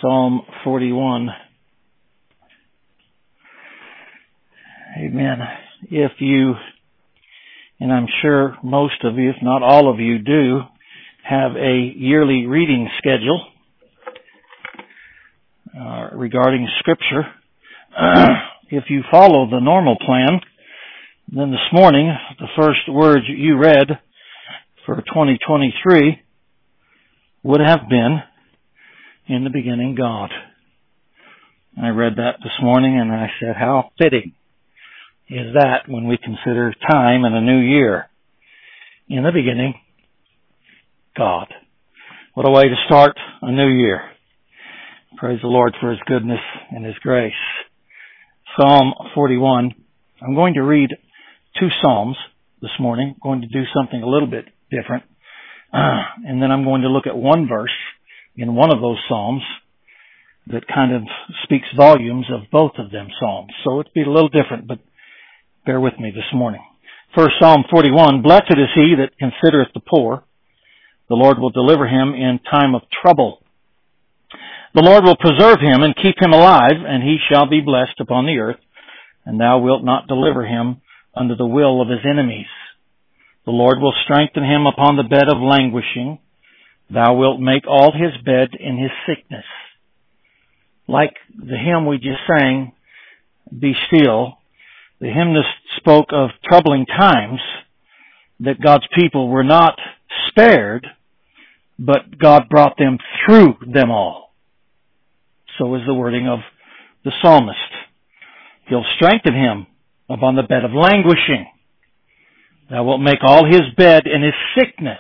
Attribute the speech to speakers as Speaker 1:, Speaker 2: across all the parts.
Speaker 1: Psalm 41. Amen. If you, and I'm sure most of you, if not all of you, do have a yearly reading schedule regarding Scripture, if you follow the normal plan, then this morning, the first words you read for 2023 would have been, "In the beginning, God." I read that this morning and I said, how fitting is that when we consider time and a new year? In the beginning, God. What a way to start a new year. Praise the Lord for His goodness and His grace. Psalm 41. I'm going to read two Psalms this morning. I'm going to do something a little bit different. And then I'm going to look at one verse in one of those Psalms that kind of speaks volumes of both of them Psalms. So it'll be a little different, but bear with me this morning. First, Psalm 41. Blessed is he that considereth the poor. The Lord will deliver him in time of trouble. The Lord will preserve him and keep him alive, and he shall be blessed upon the earth, and thou wilt not deliver him under the will of his enemies. The Lord will strengthen him upon the bed of languishing. Thou wilt make all his bed in his sickness. Like the hymn we just sang, Be Still, the hymnist spoke of troubling times, that God's people were not spared, but God brought them through them all. So is the wording of the psalmist. He'll strengthen him upon the bed of languishing. Thou wilt make all his bed in his sickness.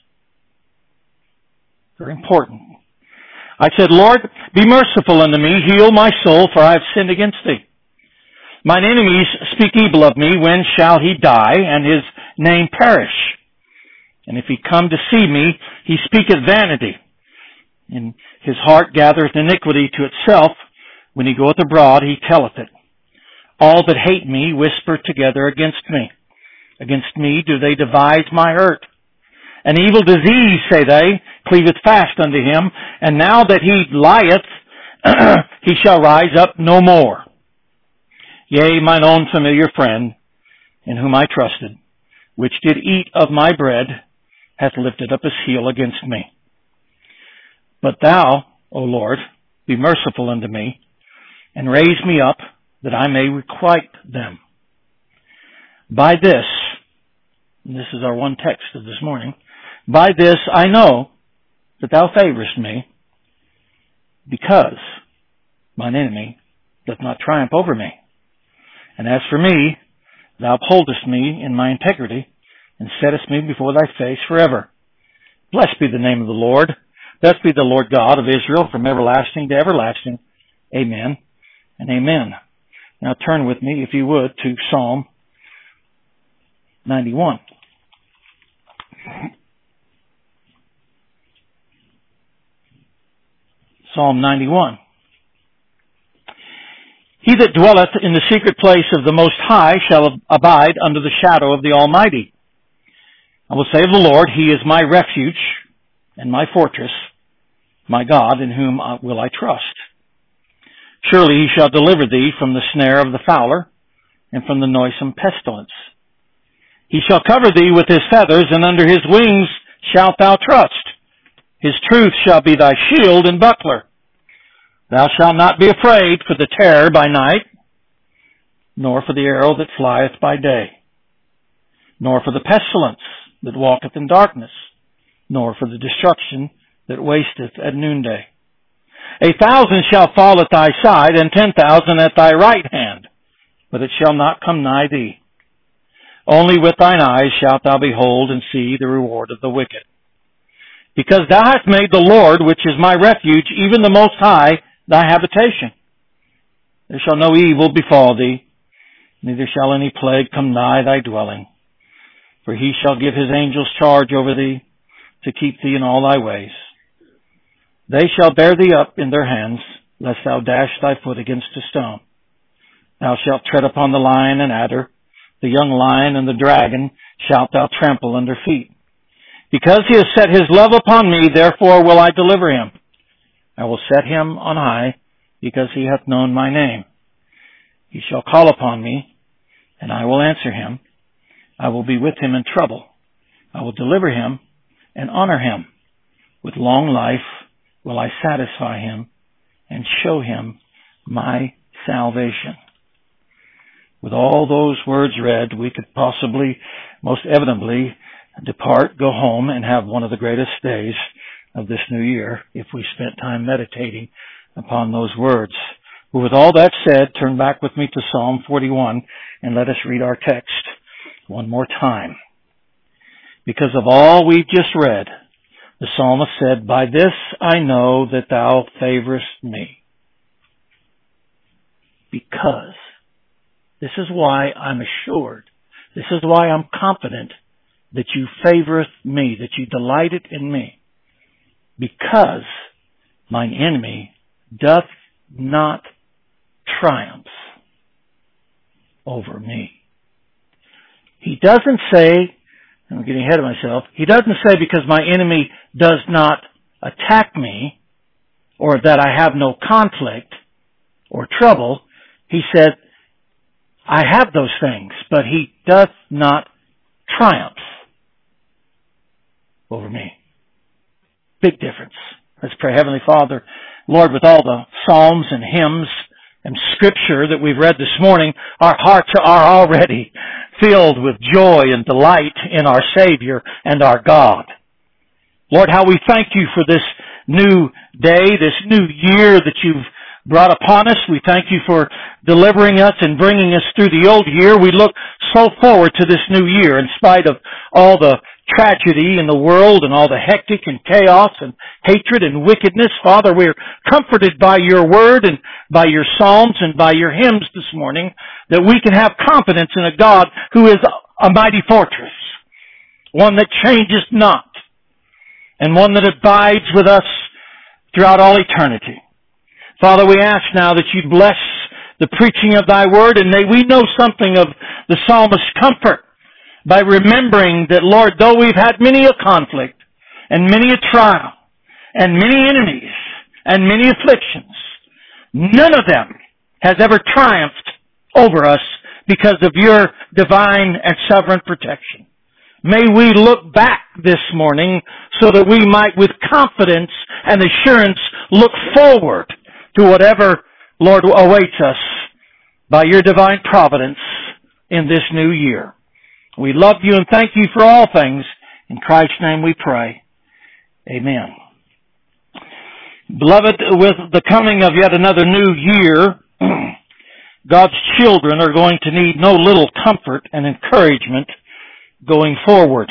Speaker 1: Very important. I said, Lord, be merciful unto me, heal my soul, for I have sinned against thee. Mine enemies speak evil of me. When shall he die, and his name perish? And if he come to see me, he speaketh vanity. And his heart gathereth iniquity to itself. When he goeth abroad, he telleth it. All that hate me whisper together against me. Against me do they devise my hurt. An evil disease, say they, cleaveth fast unto him, and now that he lieth, he shall rise up no more. Yea, mine own familiar friend, in whom I trusted, which did eat of my bread, hath lifted up his heel against me. But thou, O Lord, be merciful unto me, and raise me up, that I may requite them. By this, and this is our one text of this morning, by this I know that thou favorest me, because mine enemy doth not triumph over me. And as for me, thou upholdest me in my integrity, and settest me before thy face forever. Blessed be the name of the Lord. Blessed be the Lord God of Israel from everlasting to everlasting. Amen and amen. Now turn with me, if you would, to Psalm 91. Psalm 91. He that dwelleth in the secret place of the Most High shall abide under the shadow of the Almighty. I will say of the Lord, He is my refuge and my fortress, my God, in whom will I trust. Surely He shall deliver thee from the snare of the fowler and from the noisome pestilence. He shall cover thee with His feathers, and under His wings shalt thou trust. His truth shall be thy shield and buckler. Thou shalt not be afraid for the terror by night, nor for the arrow that flieth by day, nor for the pestilence that walketh in darkness, nor for the destruction that wasteth at noonday. 1,000 shall fall at thy side, and 10,000 at thy right hand, but it shall not come nigh thee. Only with thine eyes shalt thou behold and see the reward of the wicked. Because thou hast made the Lord, which is my refuge, even the Most High, thy habitation. There shall no evil befall thee, neither shall any plague come nigh thy dwelling. For he shall give his angels charge over thee, to keep thee in all thy ways. They shall bear thee up in their hands, lest thou dash thy foot against a stone. Thou shalt tread upon the lion and adder, the young lion and the dragon shalt thou trample under feet. Because he has set his love upon me, therefore will I deliver him. I will set him on high, because he hath known my name. He shall call upon me, and I will answer him. I will be with him in trouble. I will deliver him and honor him. With long life will I satisfy him and show him my salvation. With all those words read, we could possibly, most evidently, depart, go home, and have one of the greatest days of this new year if we spent time meditating upon those words. But with all that said, turn back with me to Psalm 41 and let us read our text one more time. Because of all we've just read, the psalmist said, "By this I know that thou favorest me." Because. This is why I'm assured. This is why I'm confident that you favoreth me, that you delighteth in me. Because mine enemy doth not triumph over me. He doesn't say, I'm getting ahead of myself, he doesn't say because my enemy does not attack me or that I have no conflict or trouble. He said, I have those things, but he doth not triumph over me. Big difference. Let's pray. Heavenly Father, Lord, with all the psalms and hymns and scripture that we've read this morning, our hearts are already filled with joy and delight in our Savior and our God. Lord, how we thank you for this new day, this new year that you've brought upon us. We thank you for delivering us and bringing us through the old year. We look so forward to this new year in spite of all the tragedy in the world and all the hectic and chaos and hatred and wickedness. Father, we're comforted by your word and by your psalms and by your hymns this morning that we can have confidence in a God who is a mighty fortress, one that changes not, and one that abides with us throughout all eternity. Father, we ask now that you bless the preaching of thy word, and may we know something of the psalmist's comfort by remembering that, Lord, though we've had many a conflict and many a trial and many enemies and many afflictions, none of them has ever triumphed over us because of your divine and sovereign protection. May we look back this morning so that we might with confidence and assurance look forward to whatever, Lord, awaits us by your divine providence in this new year. We love you and thank you for all things. In Christ's name we pray. Amen. Beloved, with the coming of yet another new year, God's children are going to need no little comfort and encouragement going forward.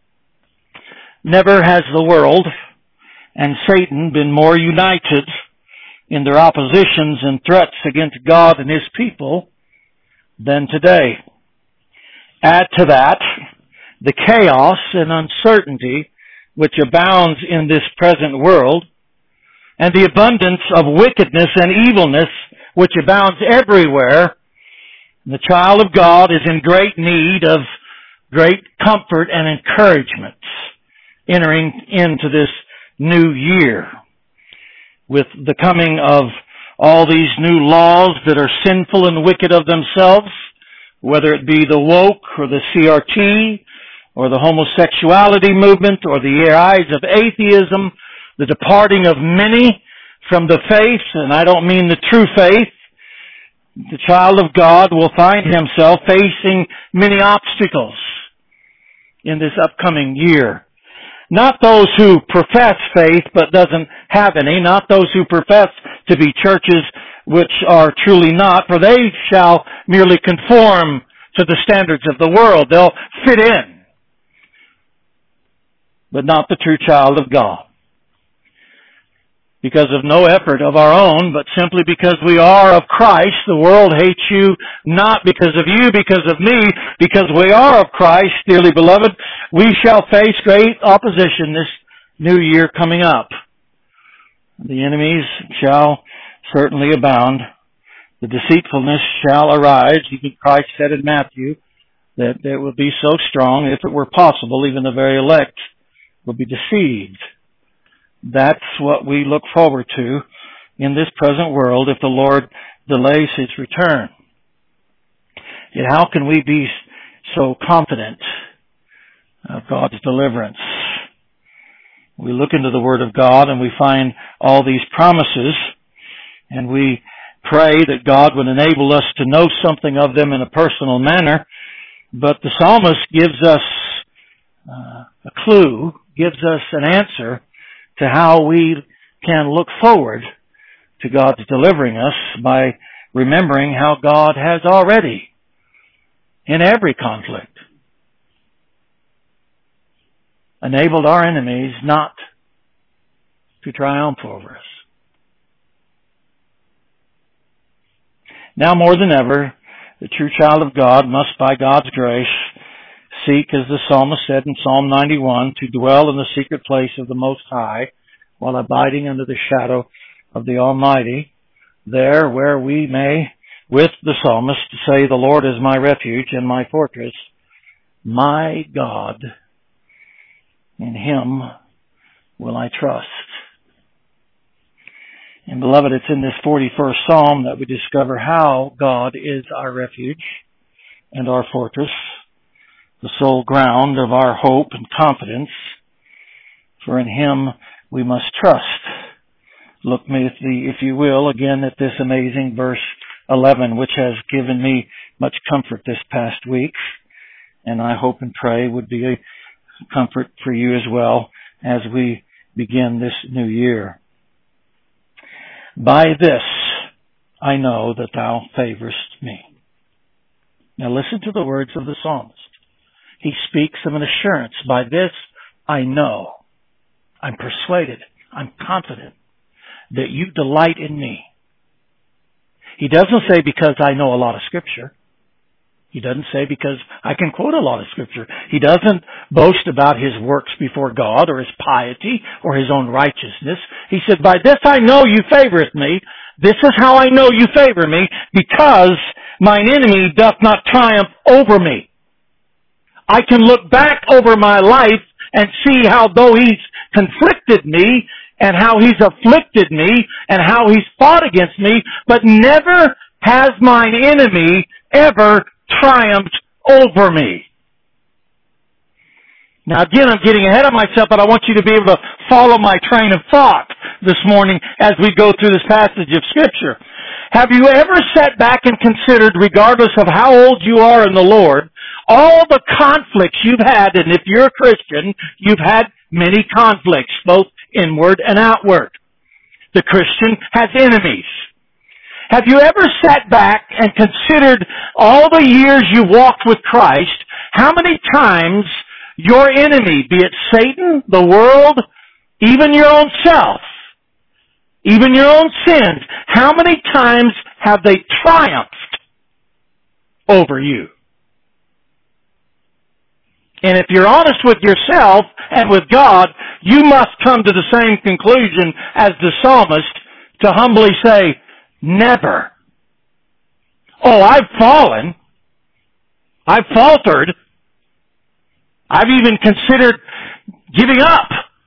Speaker 1: Never has the world and Satan been more united in their oppositions and threats against God and His people than today. Add to that the chaos and uncertainty which abounds in this present world, and the abundance of wickedness and evilness which abounds everywhere. The child of God is in great need of great comfort and encouragement entering into this new year. With the coming of all these new laws that are sinful and wicked of themselves, whether it be the woke or the CRT or the homosexuality movement or the rise of atheism, the departing of many from the faith, and I don't mean the true faith, the child of God will find himself facing many obstacles in this upcoming year. Not those who profess faith but doesn't have any, not those who profess to be churches which are truly not, for they shall merely conform to the standards of the world. They'll fit in, but not the true child of God. Because of no effort of our own, but simply because we are of Christ. The world hates you not because of you, because of me, because we are of Christ, dearly beloved. We shall face great opposition this new year coming up. The enemies shall certainly abound. The deceitfulness shall arise. Even Christ said in Matthew that it will be so strong, if it were possible, even the very elect will be deceived. That's what we look forward to in this present world if the Lord delays His return. Yet how can we be so confident of God's deliverance? We look into the Word of God and we find all these promises, and we pray that God would enable us to know something of them in a personal manner. But the psalmist gives us a clue, gives us an answer to how we can look forward to God's delivering us by remembering how God has already, in every conflict, enabled our enemies not to triumph over us. Now more than ever, the true child of God must, by God's grace, seek, as the psalmist said in Psalm 91, to dwell in the secret place of the Most High, while abiding under the shadow of the Almighty, there where we may, with the psalmist, say, the Lord is my refuge and my fortress, my God, in Him will I trust. And beloved, it's in this 41st Psalm that we discover how God is our refuge and our fortress, the sole ground of our hope and confidence, for in Him we must trust. Look me, if you will, again at this amazing verse 11, which has given me much comfort this past week, and I hope and pray would be a comfort for you as well as we begin this new year. By this I know that thou favorest me. Now listen to the words of the psalmist. He speaks of an assurance. By this I know, I'm persuaded, I'm confident that you delight in me. He doesn't say because I know a lot of Scripture. He doesn't say because I can quote a lot of Scripture. He doesn't boast about his works before God or his piety or his own righteousness. He said, by this I know you favoreth me. This is how I know you favor me, because mine enemy doth not triumph over me. I can look back over my life and see how though he's conflicted me and how he's afflicted me and how he's fought against me, but never has mine enemy ever triumphed over me. Now again, I'm getting ahead of myself, but I want you to be able to follow my train of thought this morning as we go through this passage of Scripture. Have you ever sat back and considered, regardless of how old you are in the Lord, all the conflicts you've had, and if you're a Christian, you've had many conflicts, both inward and outward. The Christian has enemies. Have you ever sat back and considered all the years you walked with Christ, how many times your enemy, be it Satan, the world, even your own self, even your own sins, how many times have they triumphed over you? And if you're honest with yourself and with God, you must come to the same conclusion as the psalmist to humbly say, never. Oh, I've fallen. I've faltered. I've even considered giving up.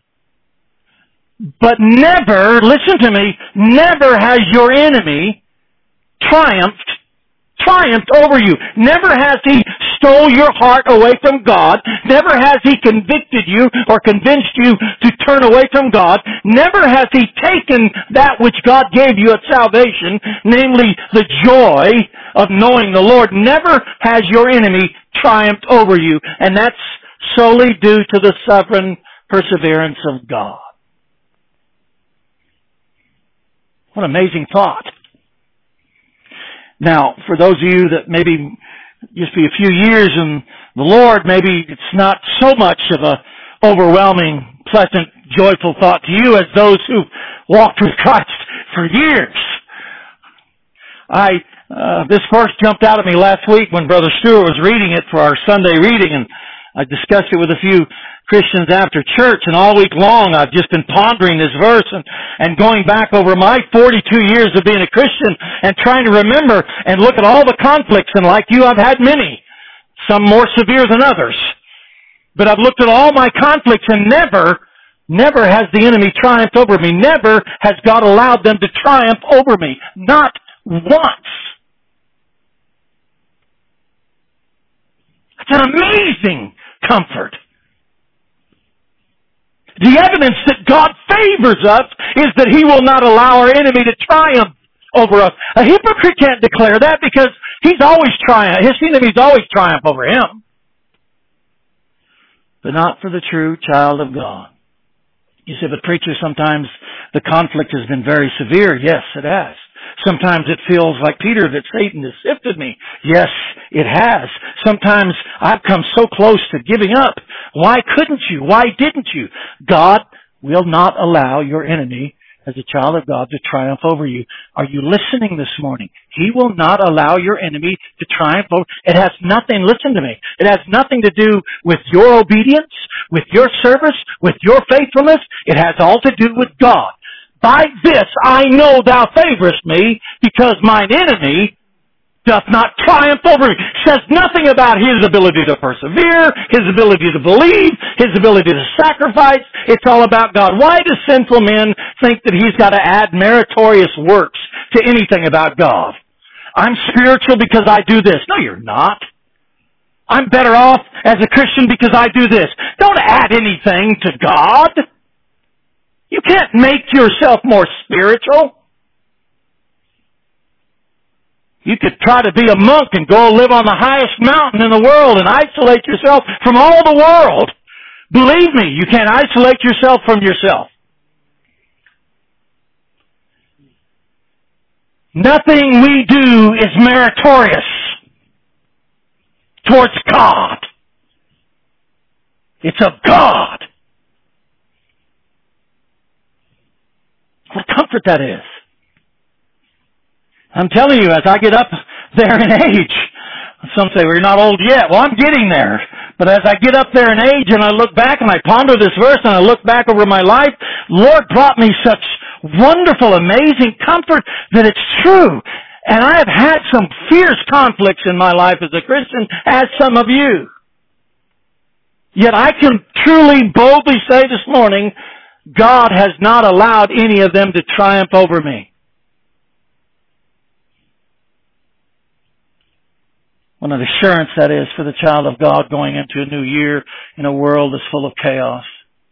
Speaker 1: But never, listen to me, never has your enemy triumphed over you. Never has he stole your heart away from God. Never has he convicted you or convinced you to turn away from God. Never has he taken that which God gave you at salvation, namely the joy of knowing the Lord. Never has your enemy triumphed over you. And that's solely due to the sovereign perseverance of God. What an amazing thought. Now, for those of you that maybe just be a few years in the Lord, maybe it's not so much of a overwhelming, pleasant, joyful thought to you as those who walked with Christ for years. This verse jumped out at me last week when Brother Stewart was reading it for our Sunday reading, and I discussed it with a few Christians after church, and all week long I've just been pondering this verse and going back over my 42 years of being a Christian and trying to remember and look at all the conflicts, and like you, I've had many, some more severe than others. But I've looked at all my conflicts, and never Never has the enemy triumphed over me. Never has God allowed them to triumph over me. Not once. It's an amazing comfort. The evidence that God favors us is that He will not allow our enemy to triumph over us. A hypocrite can't declare that because he's always his enemy's always triumph over him. But not for the true child of God. You say, but preacher, sometimes the conflict has been very severe. Yes, it has. Sometimes it feels like Peter that Satan has sifted me. Yes, it has. Sometimes I've come so close to giving up. Why couldn't you? Why didn't you? God will not allow your enemy as a child of God to triumph over you. Are you listening this morning? He will not allow your enemy to triumph over. It has nothing, listen to me, it has nothing to do with your obedience, with your service, with your faithfulness. It has all to do with God. By this I know thou favorest me, because mine enemy doth not triumph over me. Says nothing about his ability to persevere, his ability to believe, his ability to sacrifice. It's all about God. Why do sinful men think that he's got to add meritorious works to anything about God? I'm spiritual because I do this. No, you're not. I'm better off as a Christian because I do this. Don't add anything to God. You can't make yourself more spiritual. You could try to be a monk and go live on the highest mountain in the world and isolate yourself from all the world. Believe me, you can't isolate yourself from yourself. Nothing we do is meritorious towards God. It's of God. What comfort that is. I'm telling you, as I get up there in age, some say, well, you're not old yet. Well, I'm getting there. But as I get up there in age and I look back and I ponder this verse and I look back over my life, Lord brought me such wonderful, amazing comfort that it's true. And I have had some fierce conflicts in my life as a Christian, as some of you. Yet I can truly, boldly say this morning, God has not allowed any of them to triumph over me. What an assurance that is for the child of God going into a new year in a world that's full of chaos.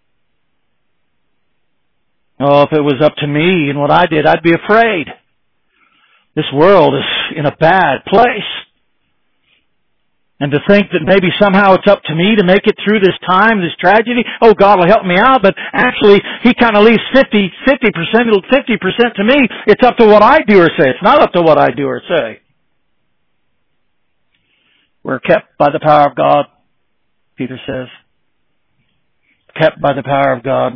Speaker 1: Oh, if it was up to me and what I did, I'd be afraid. This world is in a bad place. And to think that maybe somehow it's up to me to make it through this time, this tragedy, oh, God will help me out, but actually He kind of leaves 50% to me. It's up to what I do or say. It's not up to what I do or say. We're kept by the power of God, Peter says. Kept by the power of God.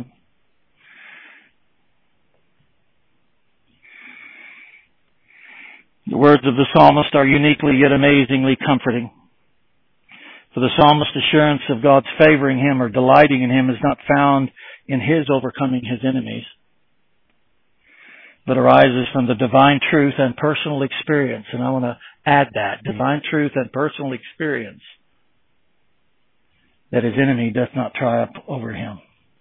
Speaker 1: The words of the psalmist are uniquely yet amazingly comforting. For the psalmist's assurance of God's favoring him or delighting in him is not found in his overcoming his enemies, but arises from the divine truth and personal experience. And I want to add that, divine truth and personal experience, that his enemy doth not triumph over him.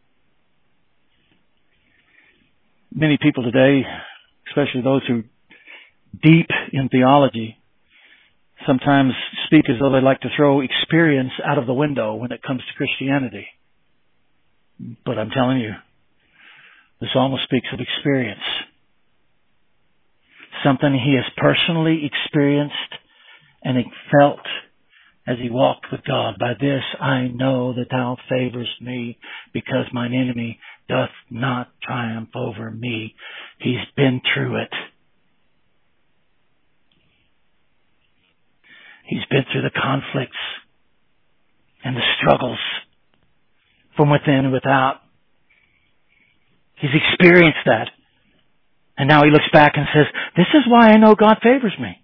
Speaker 1: Many people today, especially those who deep in theology, sometimes speak as though they like to throw experience out of the window when it comes to Christianity. But I'm telling you, the psalmist speaks of experience. Something he has personally experienced and felt as he walked with God. By this I know that thou favorest me, because mine enemy doth not triumph over me. He's been through it. He's been through the conflicts and the struggles from within and without. He's experienced that. And now he looks back and says, this is why I know God favors me.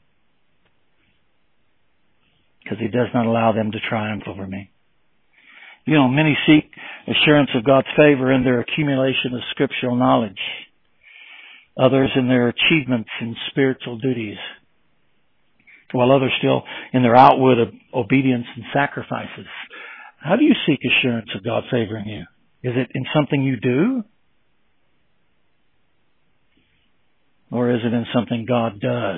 Speaker 1: Because He does not allow them to triumph over me. You know, many seek assurance of God's favor in their accumulation of scriptural knowledge. Others in their achievements in spiritual duties. While others still in their outward obedience and sacrifices. How do you seek assurance of God favoring you? Is it in something you do? Or is it in something God does?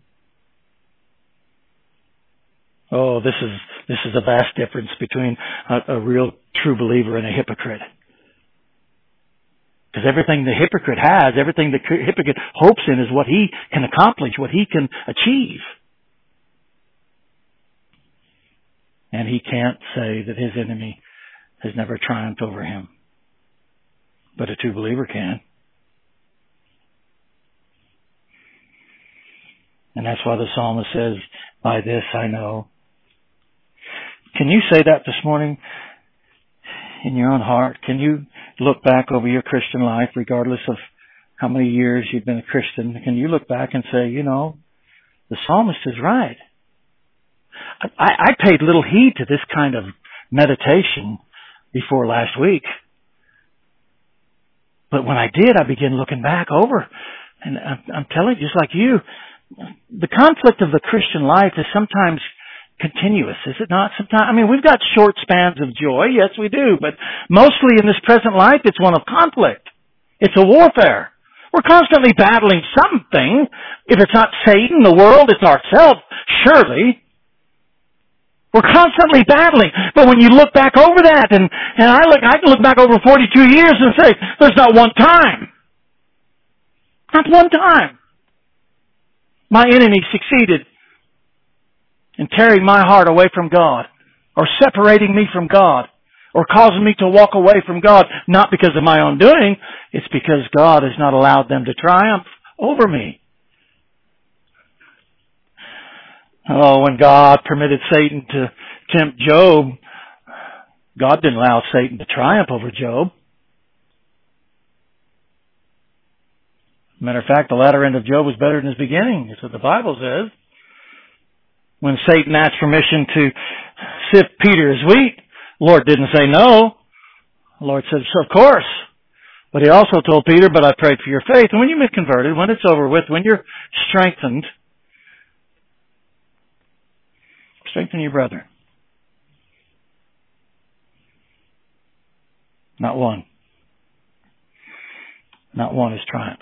Speaker 1: Oh, this is a vast difference between a real true believer and a hypocrite. Because everything the hypocrite has, everything the hypocrite hopes in is what he can accomplish, what he can achieve. And he can't say that his enemy has never triumphed over him. But a true believer can. And that's why the psalmist says, by this I know. Can you say that this morning in your own heart? Can you look back over your Christian life, regardless of how many years you've been a Christian? Can you look back and say, the psalmist is right? I paid little heed to this kind of meditation before last week. But when I did, I began looking back over. And I'm telling you, just like you, the conflict of the Christian life is sometimes continuous, is it not? Sometimes, we've got short spans of joy. Yes, we do. But mostly in this present life, it's one of conflict. It's a warfare. We're constantly battling something. If it's not Satan, the world, it's ourselves, surely. We're constantly battling. But when you look back over that, and I can look back over 42 years and say, there's not one time. Not one time. My enemy succeeded in tearing my heart away from God, or separating me from God, or causing me to walk away from God, not because of my own doing. It's because God has not allowed them to triumph over me. Oh, when God permitted Satan to tempt Job, God didn't allow Satan to triumph over Job. Matter of fact, the latter end of Job was better than his beginning. That's what the Bible says. When Satan asked permission to sift Peter as wheat, the Lord didn't say no. The Lord said, so of course. But he also told Peter, but I prayed for your faith. And when you've been converted, when it's over with, when you're strengthened, strengthen your brethren. Not one. Not one is triumph.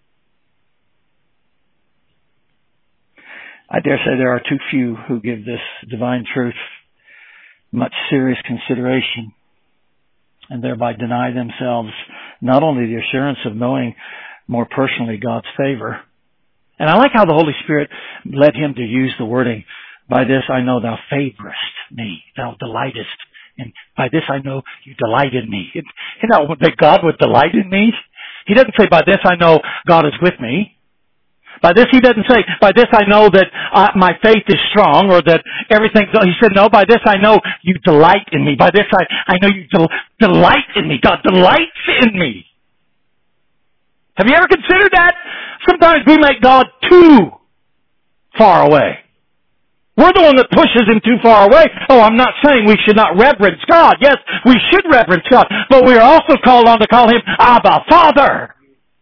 Speaker 1: I dare say there are too few who give this divine truth much serious consideration and thereby deny themselves not only the assurance of knowing more personally God's favor. And I like how the Holy Spirit led him to use the wording, by this I know thou favorest me, thou delightest. And by this I know you delight in me. That God would delight in me. He doesn't say, by this I know God is with me. By this, he doesn't say, by this I know that my faith is strong, or that everything. He said, no, by this I know you delight in me. By this I know you delight in me. God delights in me. Have you ever considered that? Sometimes we make God too far away. We're the one that pushes him too far away. Oh, I'm not saying we should not reverence God. Yes, we should reverence God. But we are also called on to call him Abba, Father.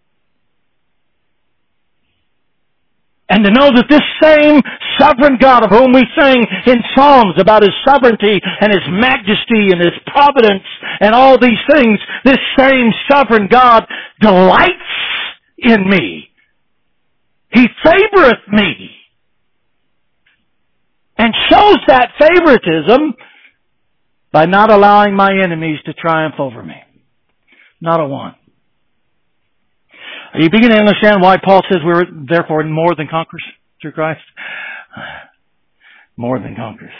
Speaker 1: And to know that this same sovereign God of whom we sing in Psalms about his sovereignty and his majesty and his providence and all these things, this same sovereign God delights in me. He favoreth me. And shows that favoritism by not allowing my enemies to triumph over me. Not a one. Are you beginning to understand why Paul says we're therefore more than conquerors through Christ? More than conquerors.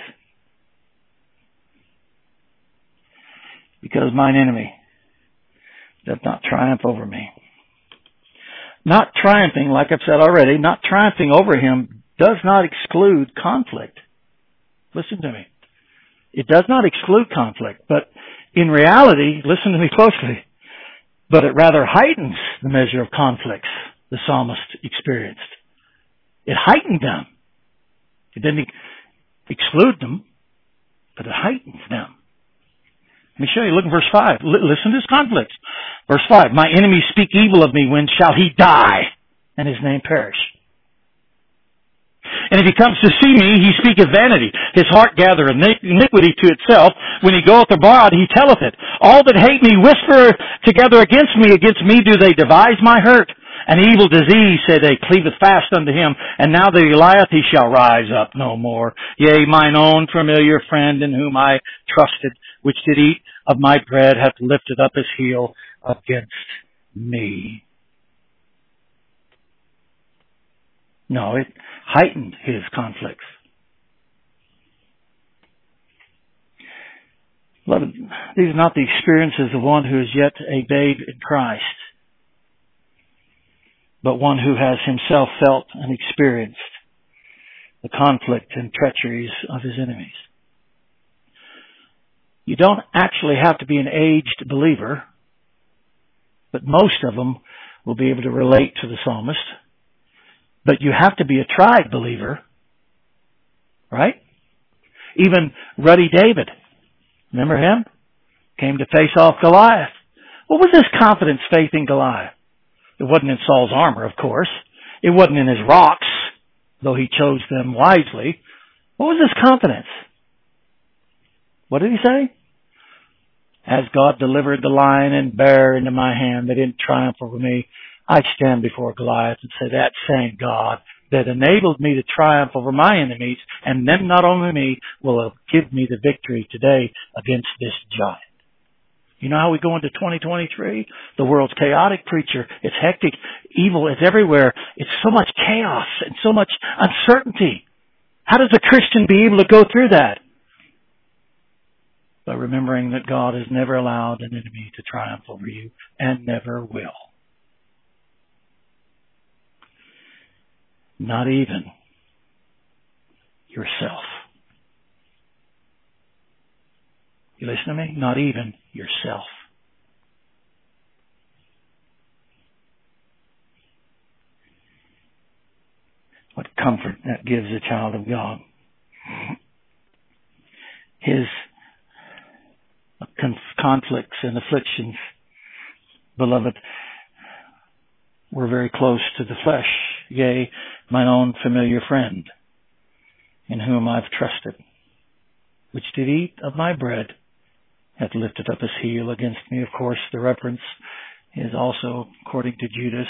Speaker 1: Because mine enemy doth not triumph over me. Not triumphing, like I've said already, not triumphing over him does not exclude conflict. Listen to me. It does not exclude conflict, but in reality, listen to me closely, but it rather heightens the measure of conflicts the psalmist experienced. It heightened them. It didn't exclude them, but it heightens them. Let me show you. Look at verse 5. Listen to this conflict. Verse 5. My enemies speak evil of me. When shall he die and his name perish? And if he comes to see me, he speaketh vanity. His heart gathereth iniquity to itself. When he goeth abroad, he telleth it. All that hate me whisper together against me. Against me do they devise my hurt. An evil disease, say they, cleaveth fast unto him. And now that he lieth, he shall rise up no more. Yea, mine own familiar friend in whom I trusted, which did eat of my bread, hath lifted up his heel against me. No, it heightened his conflicts. Beloved, these are not the experiences of one who is yet a babe in Christ, but one who has himself felt and experienced the conflict and treacheries of his enemies. You don't actually have to be an aged believer, but most of them will be able to relate to the psalmist. But you have to be a tried believer, right? Even ruddy David, remember him? Came to face off Goliath. What was his confidence, faith in Goliath? It wasn't in Saul's armor, of course. It wasn't in his rocks, though he chose them wisely. What was his confidence? What did he say? As God delivered the lion and bear into my hand, they didn't triumph over me. I stand before Goliath and say, that same God that enabled me to triumph over my enemies, and then not only me, will give me the victory today against this giant. You know how we go into 2023? The world's chaotic, preacher. It's hectic. Evil is everywhere. It's so much chaos and so much uncertainty. How does a Christian be able to go through that? By remembering that God has never allowed an enemy to triumph over you and never will. Not even yourself. You listen to me? Not even yourself. What comfort that gives a child of God. His conflicts and afflictions, beloved, were very close to the flesh. Yea, mine own familiar friend, in whom I've trusted, which did eat of my bread, hath lifted up his heel against me. Of course, the reference is also according to Judas.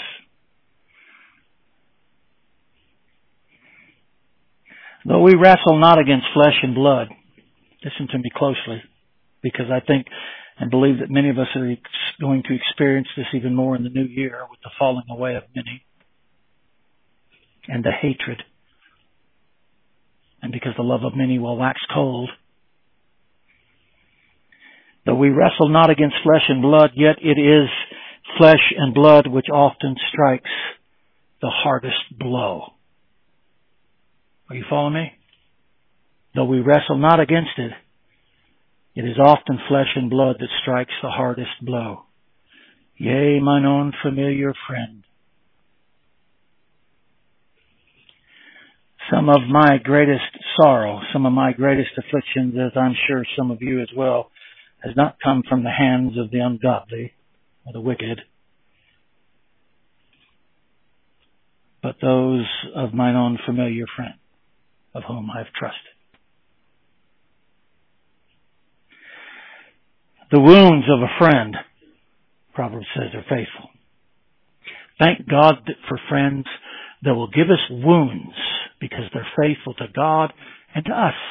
Speaker 1: Though we wrestle not against flesh and blood, listen to me closely, because I think and believe that many of us are going to experience this even more in the new year with the falling away of many and the hatred, and because the love of many will wax cold. Though we wrestle not against flesh and blood, yet it is flesh and blood which often strikes the hardest blow. Are you following me? Though we wrestle not against it, it is often flesh and blood that strikes the hardest blow. Yea, mine own familiar friend. Some of my greatest sorrow, some of my greatest afflictions, as I'm sure some of you as well, has not come from the hands of the ungodly or the wicked, but those of mine own familiar friend, of whom I've trusted. The wounds of a friend, Proverbs says, are faithful. Thank God for friends that will give us wounds because they're faithful to God and to us.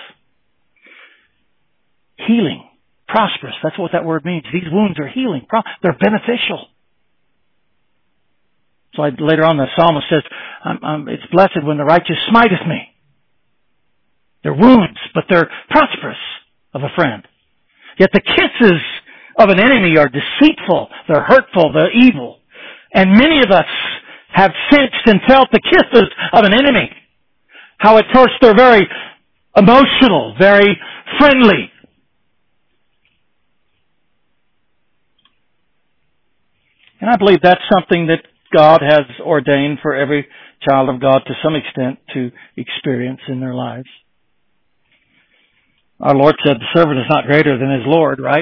Speaker 1: Healing, prosperous, that's what that word means. These wounds are healing. They're beneficial. So later on the psalmist says, it's blessed when the righteous smiteth me. They're wounds, but they're prosperous of a friend. Yet the kisses of an enemy are deceitful, they're hurtful, they're evil. And many of us have sensed and felt the kisses of an enemy. How at first they're very emotional, very friendly. And I believe that's something that God has ordained for every child of God to some extent to experience in their lives. Our Lord said the servant is not greater than his Lord, right?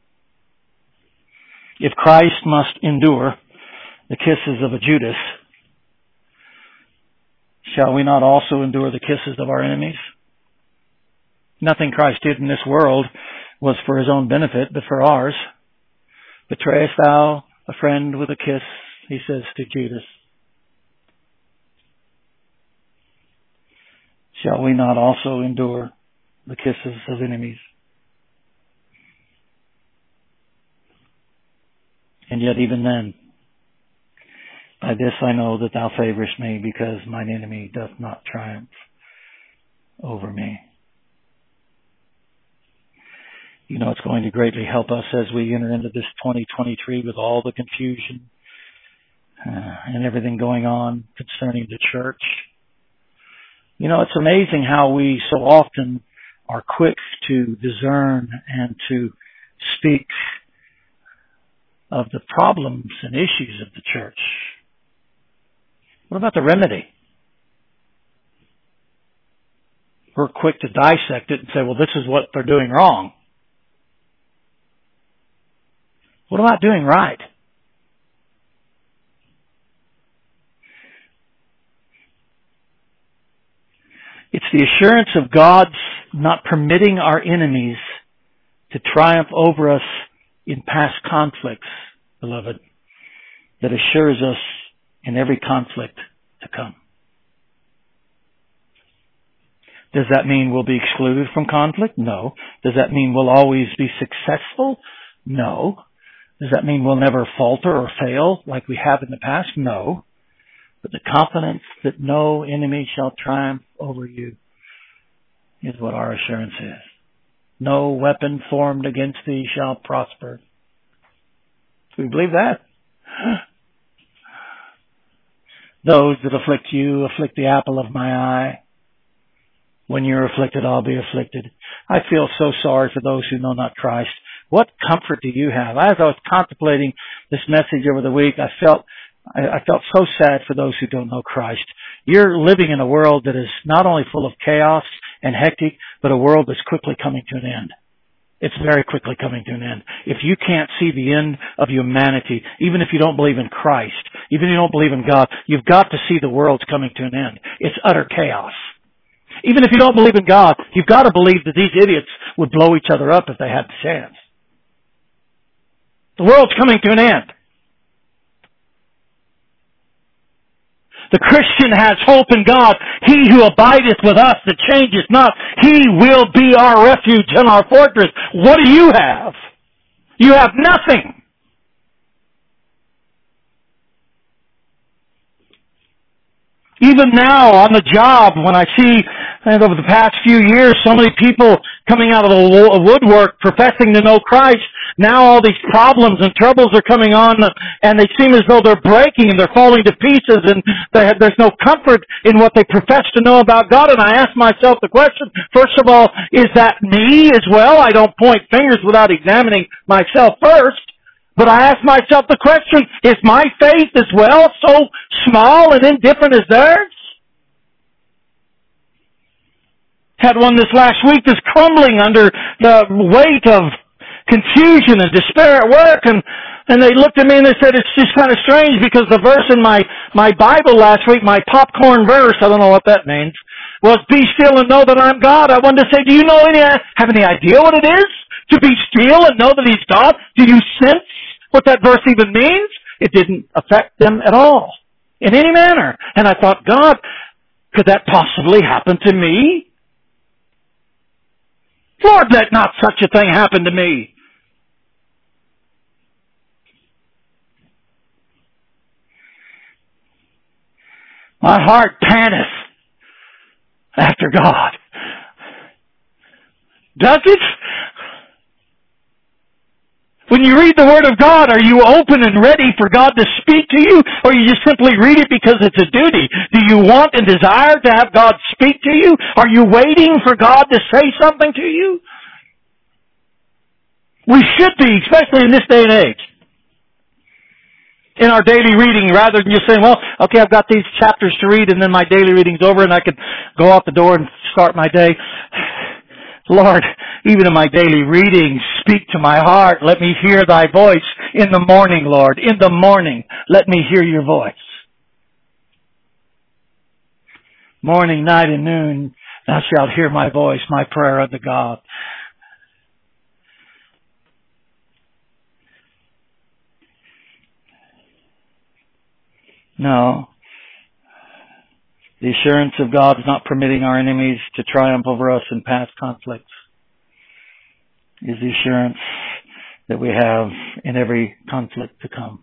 Speaker 1: If Christ must endure the kisses of a Judas, shall we not also endure the kisses of our enemies? Nothing Christ did in this world was for his own benefit, but for ours. Betrayest thou a friend with a kiss, he says to Judas. Shall we not also endure the kisses of enemies? And yet even then, by this I know that thou favorest me, because mine enemy doth not triumph over me. You know, it's going to greatly help us as we enter into this 2023 with all the confusion and everything going on concerning the church. You know, it's amazing how we so often are quick to discern and to speak of the problems and issues of the church. What about the remedy? We're quick to dissect it and say, well, this is what they're doing wrong. What about doing right? It's the assurance of God's not permitting our enemies to triumph over us in past conflicts, beloved, that assures us in every conflict to come. Does that mean we'll be excluded from conflict? No. Does that mean we'll always be successful? No. Does that mean we'll never falter or fail like we have in the past? No. But the confidence that no enemy shall triumph over you is what our assurance is. No weapon formed against thee shall prosper. Do we believe that? Those that afflict you afflict the apple of my eye. When you're afflicted, I'll be afflicted. I feel so sorry for those who know not Christ. What comfort do you have? As I was contemplating this message over the week, I felt so sad for those who don't know Christ. You're living in a world that is not only full of chaos and hectic, but a world that's quickly coming to an end. It's very quickly coming to an end. If you can't see the end of humanity, even if you don't believe in Christ, even if you don't believe in God, you've got to see the world's coming to an end. It's utter chaos. Even if you don't believe in God, you've got to believe that these idiots would blow each other up if they had the chance. The world's coming to an end. The Christian has hope in God. He who abideth with us that changes not, he will be our refuge and our fortress. What do you have? You have nothing. Even now on the job, when I see over the past few years so many people coming out of the woodwork professing to know Christ, now all these problems and troubles are coming on and they seem as though they're breaking and they're falling to pieces and there's no comfort in what they profess to know about God. And I ask myself the question, first of all, is that me as well? I don't point fingers without examining myself first. But I ask myself the question, is my faith as well so small and indifferent as theirs? Had one this last week that's crumbling under the weight of confusion and despair at work, and they looked at me and they said, it's just kind of strange because the verse in my Bible last week, my popcorn verse, I don't know what that means, was be still and know that I'm God. I wanted to say, do you have any idea what it is to be still and know that He's God? Do you sense what that verse even means? It didn't affect them at all in any manner. And I thought, God, could that possibly happen to me? Lord, let not such a thing happen to me. My heart panteth after God. Does it? When you read the Word of God, are you open and ready for God to speak to you? Or you just simply read it because it's a duty? Do you want and desire to have God speak to you? Are you waiting for God to say something to you? We should be, especially in this day and age. In our daily reading, rather than just saying, well, okay, I've got these chapters to read and then my daily reading's over and I can go out the door and start my day. Lord, even in my daily reading, speak to my heart. Let me hear thy voice in the morning, Lord. In the morning, let me hear your voice. Morning, night, and noon, thou shalt hear my voice, my prayer unto God. No. The assurance of God is not permitting our enemies to triumph over us in past conflicts. It is the assurance that we have in every conflict to come.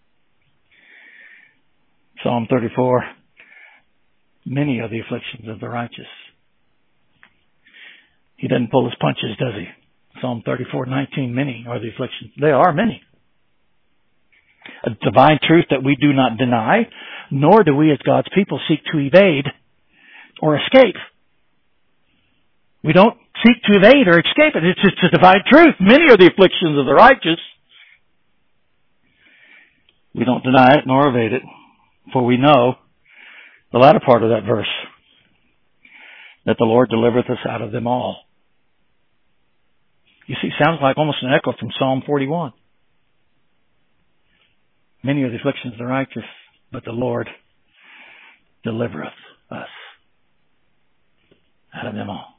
Speaker 1: Psalm 34. Many are the afflictions of the righteous. He doesn't pull his punches, does he? Psalm 34:19. Many are the afflictions. They are many. A divine truth that we do not deny, nor do we as God's people seek to evade or escape. We don't seek to evade or escape it. It's just a divine truth. Many are the afflictions of the righteous. We don't deny it nor evade it, for we know the latter part of that verse, that the Lord delivereth us out of them all. You see, sounds like almost an echo from Psalm 41. Many are the afflictions of the righteous, but the Lord delivereth us out of them all.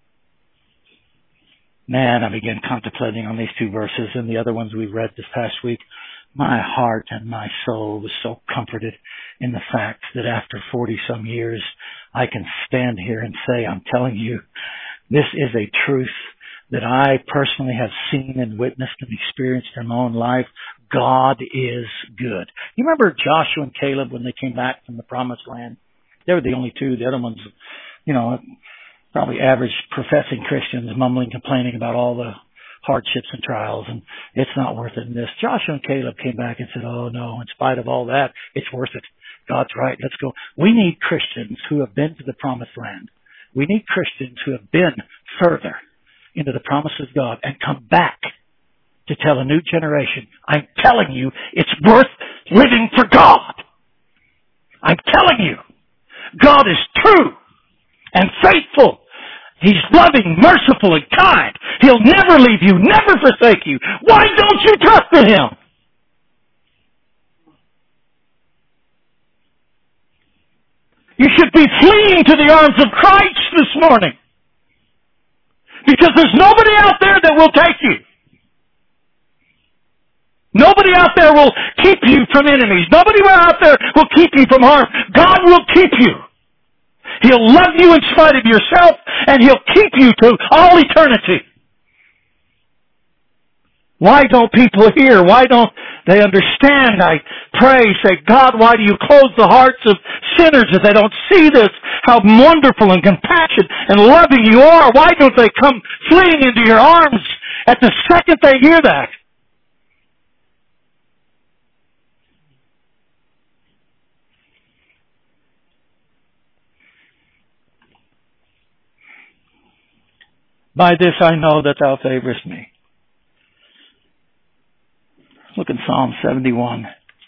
Speaker 1: Man, I began contemplating on these two verses and the other ones we read this past week. My heart and my soul was so comforted in the fact that after 40-some years, I can stand here and say, I'm telling you, this is a truth that I personally have seen and witnessed and experienced in my own life. God is good. You remember Joshua and Caleb when they came back from the promised land? They were the only two. The other ones, probably average professing Christians mumbling, complaining about all the hardships and trials, and it's not worth it in this. Joshua and Caleb came back and said, oh no, in spite of all that, it's worth it. God's right. Let's go. We need Christians who have been to the promised land. We need Christians who have been further into the promises of God and come back to tell a new generation, I'm telling you, it's worth living for God. I'm telling you, God is true and faithful. He's loving, merciful, and kind. He'll never leave you, never forsake you. Why don't you trust in Him? You should be fleeing to the arms of Christ this morning. Because there's nobody out there that will take you. Nobody out there will keep you from enemies. Nobody out there will keep you from harm. God will keep you. He'll love you in spite of yourself, and He'll keep you to all eternity. Why don't people hear? Why don't they understand? I pray, say, God, why do you close the hearts of sinners if they don't see this? How wonderful and compassionate and loving you are. Why don't they come fleeing into your arms at the second they hear that? By this I know that thou favorest me. Look in Psalm 71.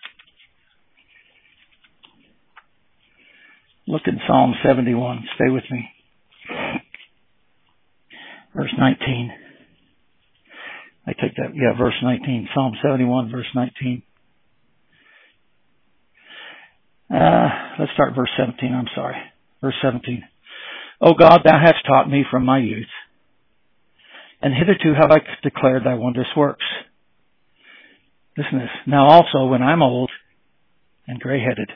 Speaker 1: Look in Psalm 71. Stay with me. Verse 19. I take that. Yeah, verse 19. Psalm 71, verse 19. Let's start verse 17. I'm sorry. Verse 17. O God, thou hast taught me from my youth, and hitherto have I declared thy wondrous works. Listen to this. Now also, when I'm old and gray-headed,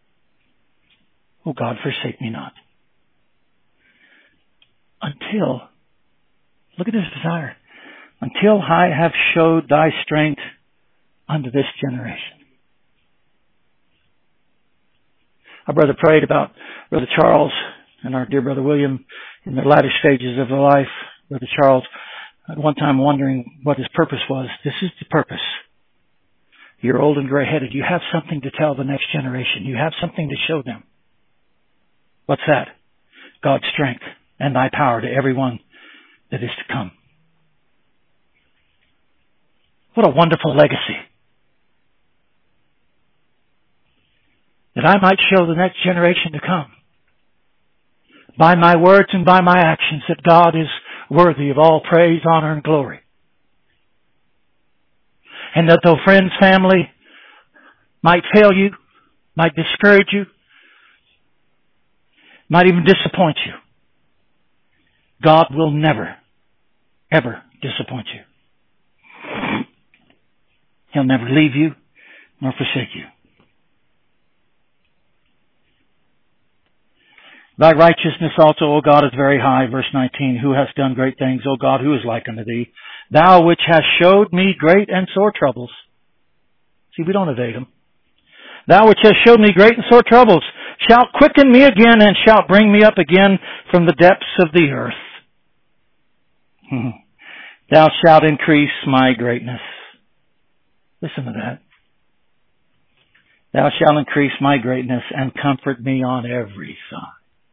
Speaker 1: O God, forsake me not. Until, look at this desire, until I have showed thy strength unto this generation. Our brother prayed about Brother Charles and our dear Brother William in their latter stages of their life. Brother Charles, at one time wondering what his purpose was. This is the purpose. You're old and gray-headed. You have something to tell the next generation. You have something to show them. What's that? God's strength and thy power to everyone that is to come. What a wonderful legacy. That I might show the next generation to come, by my words and by my actions, that God is worthy of all praise, honor, and glory. And that though friends, family might fail you, might discourage you, might even disappoint you. God will never, ever disappoint you. He'll never leave you nor forsake you. Thy righteousness also, O God, is very high. Verse 19, who hast done great things, O God, who is like unto thee? Thou which hast showed me great and sore troubles. See, we don't evade them. Thou which hast showed me great and sore troubles, shalt quicken me again and shalt bring me up again from the depths of the earth. Thou shalt increase my greatness. Listen to that. Thou shalt increase my greatness and comfort me on every side.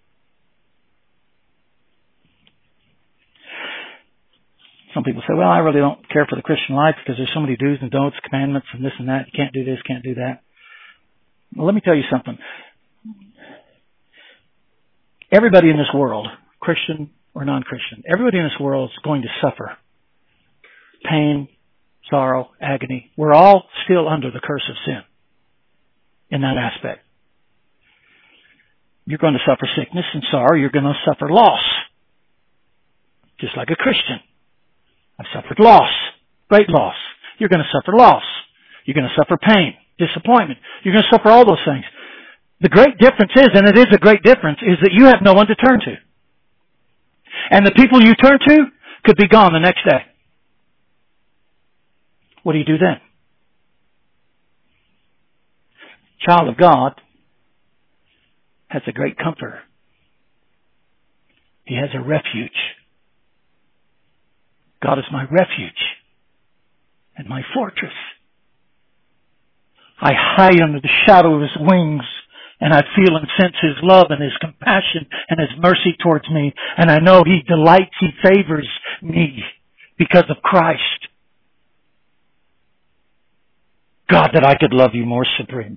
Speaker 1: Some people say, well, I really don't care for the Christian life because there's so many do's and don'ts, commandments and this and that. You can't do this, can't do that. Well, let me tell you something. Everybody in this world, Christian or non-Christian, everybody in this world is going to suffer pain, sorrow, agony. We're all still under the curse of sin in that aspect. You're going to suffer sickness and sorrow. You're going to suffer loss, just like a Christian. I've suffered loss, great loss. You're going to suffer loss. You're going to suffer pain, disappointment. You're going to suffer all those things. The great difference is, and it is a great difference, is that you have no one to turn to. And the people you turn to could be gone the next day. What do you do then? Child of God has a great comforter. He has a refuge. God is my refuge and my fortress. I hide under the shadow of His wings, and I feel and sense His love and His compassion and His mercy towards me. And I know He delights, He favors me because of Christ. God, that I could love you more supreme.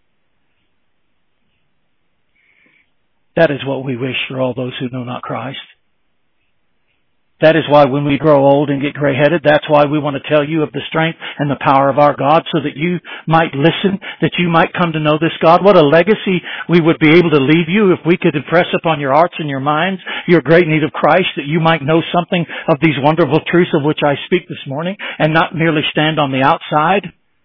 Speaker 1: That is what we wish for all those who know not Christ. That is why when we grow old and get gray-headed, that's why we want to tell you of the strength and the power of our God so that you might listen, that you might come to know this God. What a legacy we would be able to leave you if we could impress upon your hearts and your minds your great need of Christ, that you might know something of these wonderful truths of which I speak this morning and not merely stand on the outside.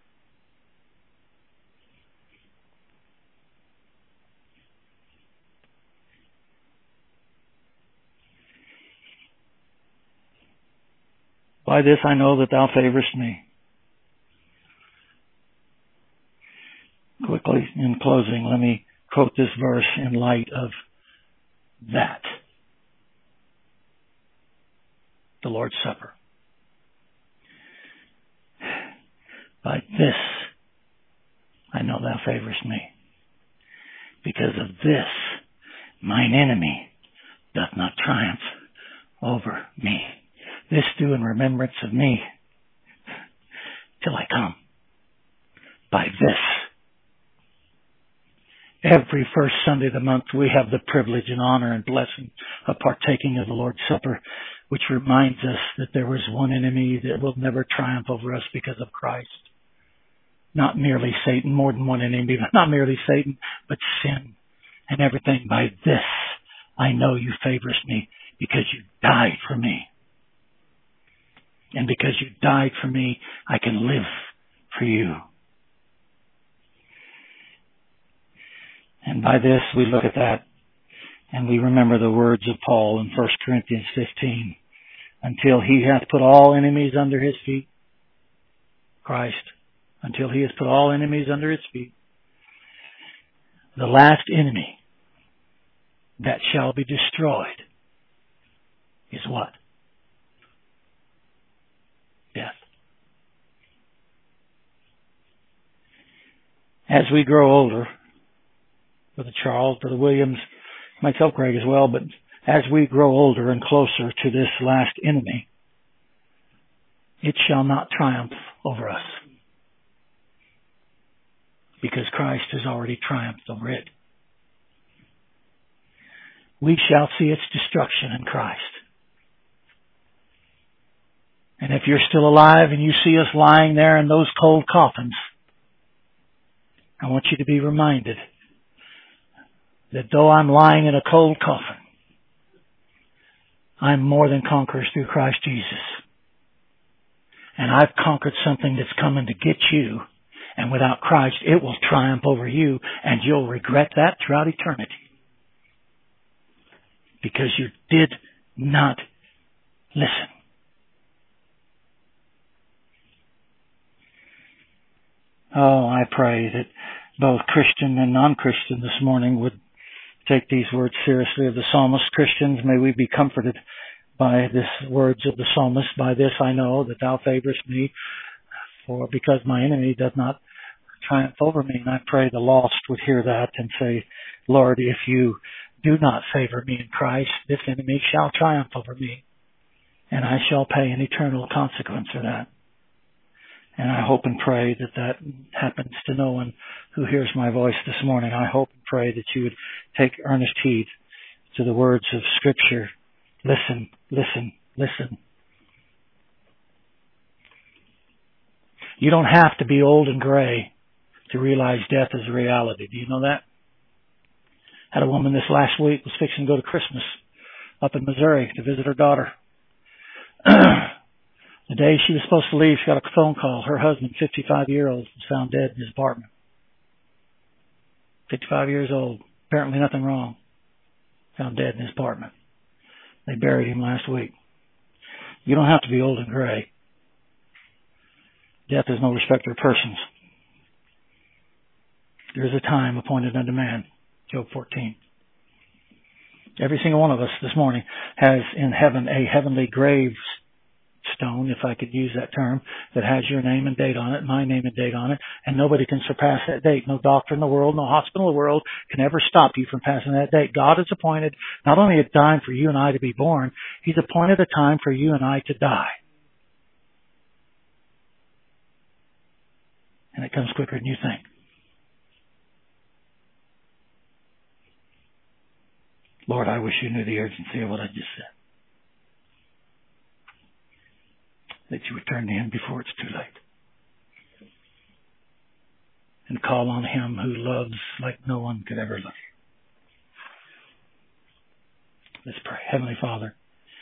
Speaker 1: By this I know that thou favorest me. Quickly, in closing, let me quote this verse in light of that. The Lord's Supper. By this I know thou favorest me. Because of this mine enemy doth not triumph over me. This do in remembrance of me till I come. By this. Every first Sunday of the month we have the privilege and honor and blessing of partaking of the Lord's Supper, which reminds us that there was one enemy that will never triumph over us because of Christ. Not merely Satan, more than one enemy, but not merely Satan, but sin and everything. By this I know you favorest me because you died for me. And because you died for me, I can live for you. And by this, we look at that and we remember the words of Paul in 1 Corinthians 15. Until He hath put all enemies under His feet. Christ. Until He has put all enemies under His feet. The last enemy that shall be destroyed is what? Death. As we grow older, Brother Charles, Brother Williams, myself, Greg as well, but as we grow older and closer to this last enemy, it shall not triumph over us. Because Christ has already triumphed over it. We shall see its destruction in Christ. And if you're still alive and you see us lying there in those cold coffins, I want you to be reminded that though I'm lying in a cold coffin, I'm more than conquerors through Christ Jesus. And I've conquered something that's coming to get you. And without Christ, it will triumph over you, and you'll regret that throughout eternity. Because you did not listen. Oh, I pray that both Christian and non-Christian this morning would take these words seriously of the psalmist. Christians, may we be comforted by these words of the psalmist. By this I know that thou favorest me, for because my enemy does not triumph over me. And I pray the lost would hear that and say, Lord, if you do not favor me in Christ, this enemy shall triumph over me, and I shall pay an eternal consequence for that. And I hope and pray that that happens to no one who hears my voice this morning. I hope and pray that you would take earnest heed to the words of Scripture. Listen, listen, listen. You don't have to be old and gray to realize death is a reality. Do you know that? Had a woman this last week was fixing to go to Christmas up in Missouri to visit her daughter. The day she was supposed to leave, she got a phone call. Her husband, 55-year-old, was found dead in his apartment. 55 years old. Apparently nothing wrong. Found dead in his apartment. They buried him last week. You don't have to be old and gray. Death is no respecter of persons. There is a time appointed unto man. Job 14. Every single one of us this morning has in heaven a heavenly gravestone, if I could use that term, that has your name and date on it, my name and date on it, and nobody can surpass that date. No doctor in the world, no hospital in the world can ever stop you from passing that date. God has appointed not only a time for you and I to be born, He's appointed a time for you and I to die. And it comes quicker than you think. Lord, I wish you knew the urgency of what I just said. That you would turn to Him before it's too late. And call on Him who loves like no one could ever love you. Let's pray. Heavenly Father,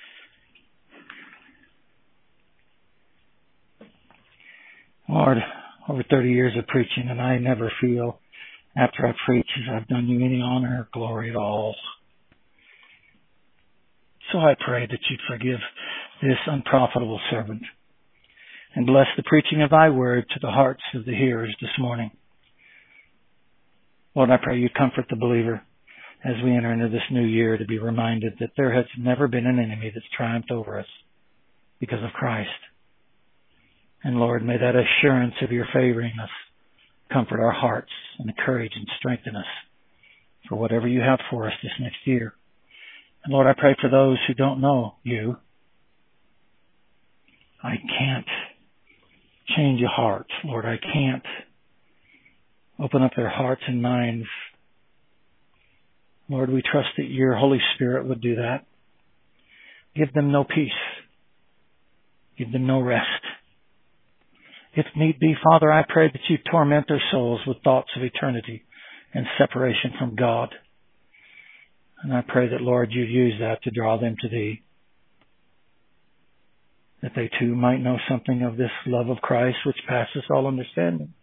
Speaker 1: Lord, over 30 years of preaching, and I never feel after I preach as I've done you any honor or glory at all. So I pray that you'd forgive this unprofitable servant and bless the preaching of thy word to the hearts of the hearers this morning. Lord, I pray you'd comfort the believer as we enter into this new year to be reminded that there has never been an enemy that's triumphed over us because of Christ. And Lord, may that assurance of your favoring us comfort our hearts and encourage and strengthen us for whatever you have for us this next year. And Lord, I pray for those who don't know you. I can't change a heart. Lord, I can't open up their hearts and minds. Lord, we trust that your Holy Spirit would do that. Give them no peace. Give them no rest. If need be, Father, I pray that you torment their souls with thoughts of eternity and separation from God. And I pray that, Lord, you use that to draw them to thee, that they too might know something of this love of Christ which passes all understanding.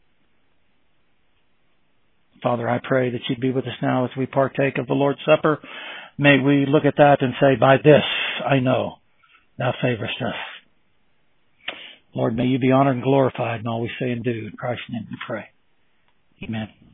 Speaker 1: Father, I pray that you'd be with us now as we partake of the Lord's Supper. May we look at that and say, by this I know thou favorest us. Lord, may you be honored and glorified in all we say and do. In Christ's name we pray. Amen.